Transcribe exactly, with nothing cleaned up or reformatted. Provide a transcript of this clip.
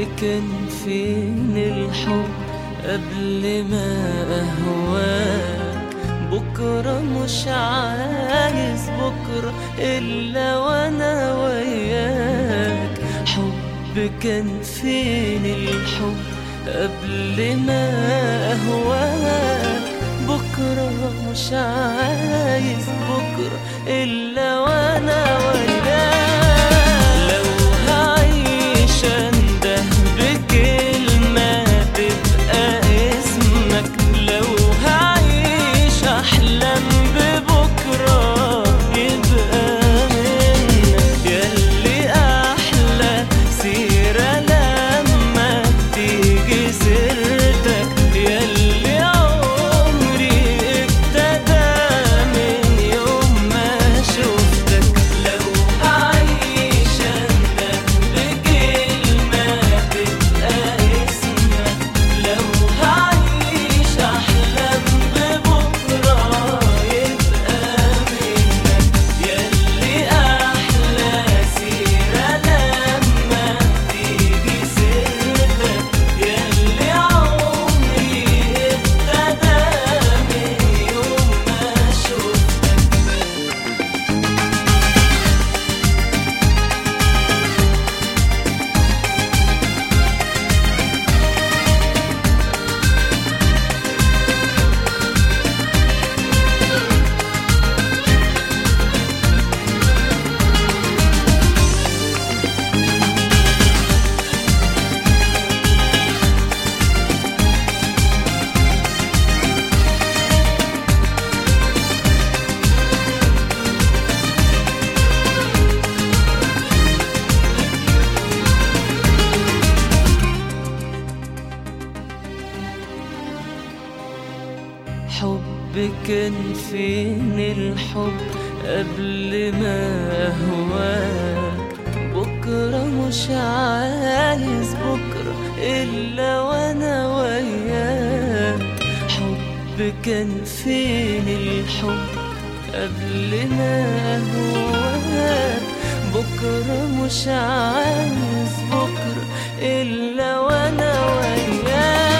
كان فين الحب قبل ما أهواك؟ بكرة مش عايز بكرة إلا وأنا وياك. حب كان فين الحب قبل ما أهواك؟ بكرة مش عايز بكرة إلا وأنا وياك. لو هعيش أنده بكلمة تبقى اسمك، لو هعيش أحلم ببكرة يبقى منك. ياللي أحلى سيرة لما تيجي سيرتك، ياللي عمري ابتدى من يوم ما شفتك. لو هعيش أندم بكلمة تبقى اسمك، لو هعيش أحلم ببكرة يبقى منك. ياللي أحلى سيرة لما تيجي سيرتك، ياللي عمري ابتدى من يوم ما شفتك. حب كان فين الحب قبل ما أهواك؟ بكرة مش عايز بكرة إلا وأنا وياك. حب كان فين الحب قبل ما أهواك؟ بكرة مش عايز بكرة إلا وأنا وياك.